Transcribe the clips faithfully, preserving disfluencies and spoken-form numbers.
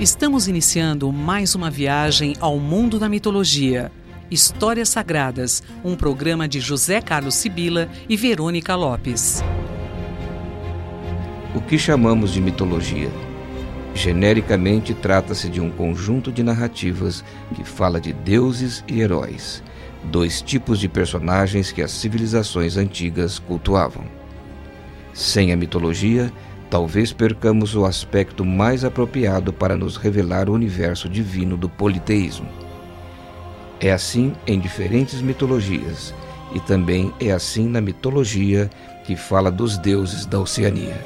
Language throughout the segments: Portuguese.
Estamos iniciando mais uma viagem ao mundo da mitologia. Histórias Sagradas, um programa de José Carlos Sibila e Verônica Lopes. O que chamamos de mitologia? Genericamente, trata-se de um conjunto de narrativas que fala de deuses e heróis, dois tipos de personagens que as civilizações antigas cultuavam. Sem a mitologia, talvez percamos o aspecto mais apropriado para nos revelar o universo divino do politeísmo. É assim em diferentes mitologias, e também é assim na mitologia que fala dos deuses da Oceania.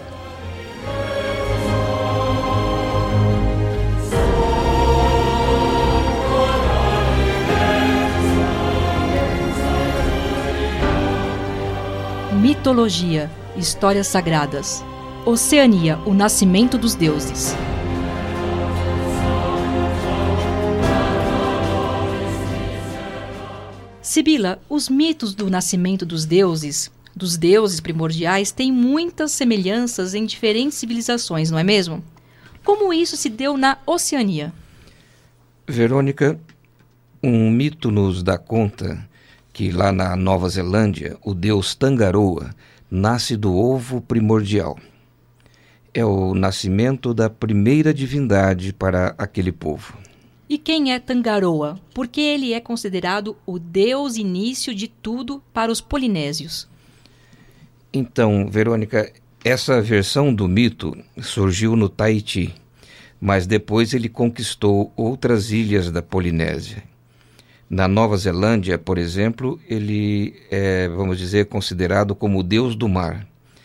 Mitologia, Histórias Sagradas. Oceania, o nascimento dos deuses. Sibila, os mitos do nascimento dos deuses, dos deuses primordiais, têm muitas semelhanças em diferentes civilizações, não é mesmo? Como isso se deu na Oceania? Verônica, um mito nos dá conta que lá na Nova Zelândia, o deus Tangaroa nasce do ovo primordial. É o nascimento da primeira divindade para aquele povo. E quem é Tangaroa? Porque ele é considerado o deus início de tudo para os polinésios. Então, Verônica, essa versão do mito surgiu no Tahiti, mas depois ele conquistou outras ilhas da Polinésia. Na Nova Zelândia, por exemplo, ele é, vamos dizer, considerado como o deus do mar.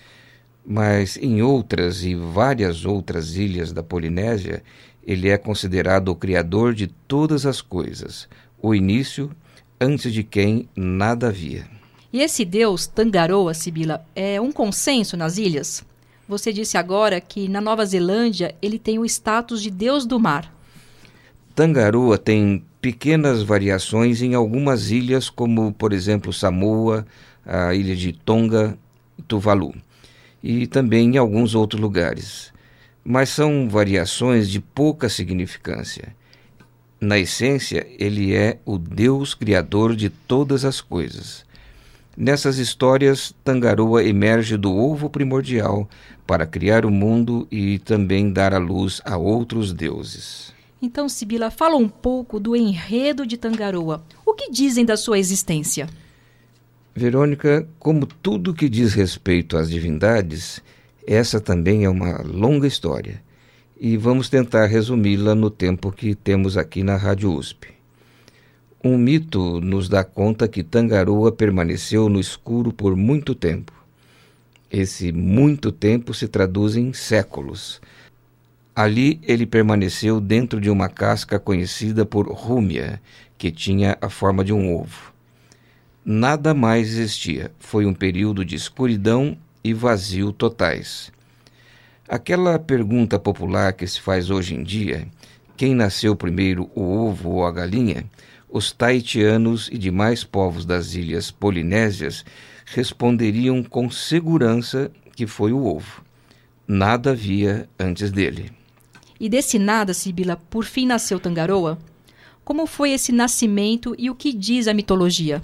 Mas em outras e várias outras ilhas da Polinésia, ele é considerado o criador de todas as coisas, o início, antes de quem nada havia. E esse deus, Tangaroa, Sibila, é um consenso nas ilhas? Você disse agora que na Nova Zelândia ele tem o status de deus do mar. Tangaroa tem pequenas variações em algumas ilhas, como, por exemplo, Samoa, a ilha de Tonga e Tuvalu, e também em alguns outros lugares. Mas são variações de pouca significância. Na essência, ele é o Deus criador de todas as coisas. Nessas histórias, Tangaroa emerge do ovo primordial para criar o mundo e também dar à luz a outros deuses. Então, Sibila, fala um pouco do enredo de Tangaroa. O que dizem da sua existência? Verônica, como tudo que diz respeito às divindades, essa também é uma longa história. E vamos tentar resumi-la no tempo que temos aqui na Rádio U S P. Um mito nos dá conta que Tangaroa permaneceu no escuro por muito tempo. Esse muito tempo se traduz em séculos. Ali ele permaneceu dentro de uma casca conhecida por Rúmia, que tinha a forma de um ovo. Nada mais existia. Foi um período de escuridão e vazio totais. Aquela pergunta popular que se faz hoje em dia, quem nasceu primeiro, o ovo ou a galinha, os tahitianos e demais povos das ilhas polinésias responderiam com segurança que foi o ovo. Nada havia antes dele. E desse nada, Sibila, por fim nasceu Tangaroa? Como foi esse nascimento e o que diz a mitologia?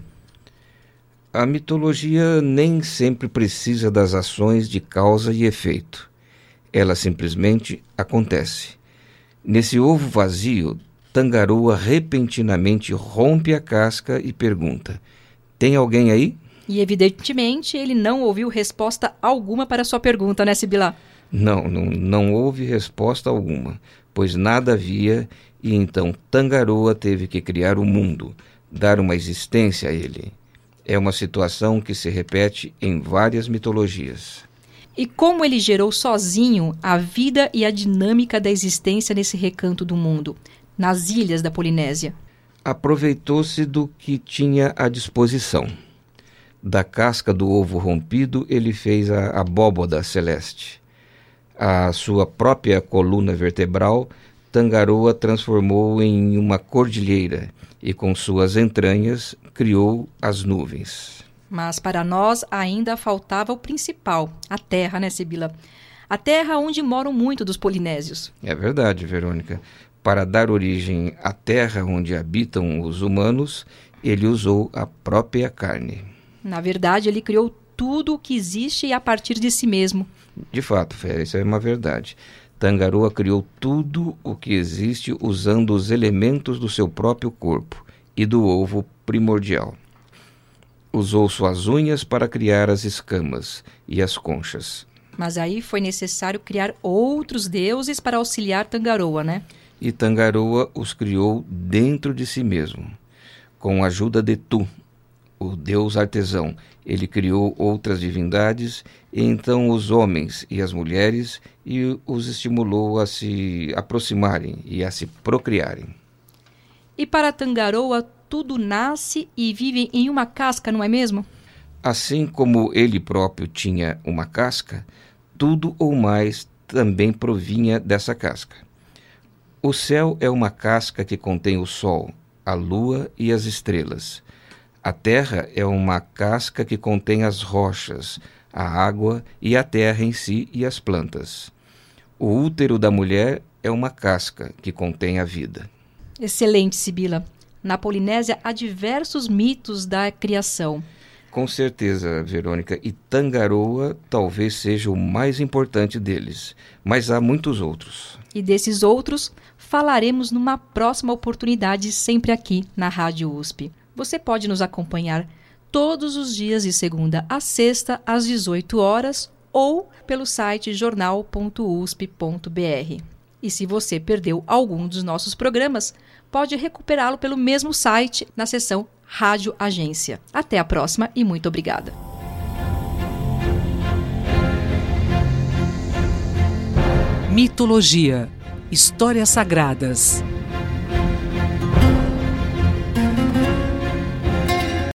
A mitologia nem sempre precisa das ações de causa e efeito. Ela simplesmente acontece. Nesse ovo vazio, Tangaroa repentinamente rompe a casca e pergunta: tem alguém aí? E evidentemente ele não ouviu resposta alguma para sua pergunta, né, Sibila? Não, não, não houve resposta alguma, pois nada havia, e então Tangaroa teve que criar o mundo, dar uma existência a ele. É uma situação que se repete em várias mitologias. E como ele gerou sozinho a vida e a dinâmica da existência nesse recanto do mundo, nas ilhas da Polinésia? Aproveitou-se do que tinha à disposição. Da casca do ovo rompido, ele fez a abóboda celeste. A sua própria coluna vertebral, Tangaroa transformou em uma cordilheira e, com suas entranhas, criou as nuvens. Mas para nós ainda faltava o principal, a terra, né, Sibila? a terra onde moram muito dos polinésios. É verdade, Verônica. Para dar origem à terra onde habitam os humanos, ele usou a própria carne. Na verdade, ele criou tudo o que existe a partir de si mesmo. De fato, Fé, isso é uma verdade. Tangaroa criou tudo o que existe usando os elementos do seu próprio corpo e do ovo primordial. Usou suas unhas para criar as escamas e as conchas. Mas aí foi necessário criar outros deuses para auxiliar Tangaroa, né? E Tangaroa os criou dentro de si mesmo. Com a ajuda de Tu, o deus artesão, ele criou outras divindades, e então os homens e as mulheres, e os estimulou a se aproximarem e a se procriarem. E para Tangaroa, tudo nasce e vive em uma casca, não é mesmo? Assim como ele próprio tinha uma casca, tudo ou mais também provinha dessa casca. O céu é uma casca que contém o sol, a lua e as estrelas. A terra é uma casca que contém as rochas, a água e a terra em si e as plantas. O útero da mulher é uma casca que contém a vida. Excelente, Sibila. Na Polinésia há diversos mitos da criação. Com certeza, Verônica, e Tangaroa talvez seja o mais importante deles, mas há muitos outros. E desses outros falaremos numa próxima oportunidade, sempre aqui na Rádio U S P. Você pode nos acompanhar todos os dias de segunda a sexta, às dezoito horas, ou pelo site jornal ponto u s p ponto b r. E se você perdeu algum dos nossos programas, pode recuperá-lo pelo mesmo site na seção Rádio Agência. Até a próxima e muito obrigada. Mitologia, histórias sagradas.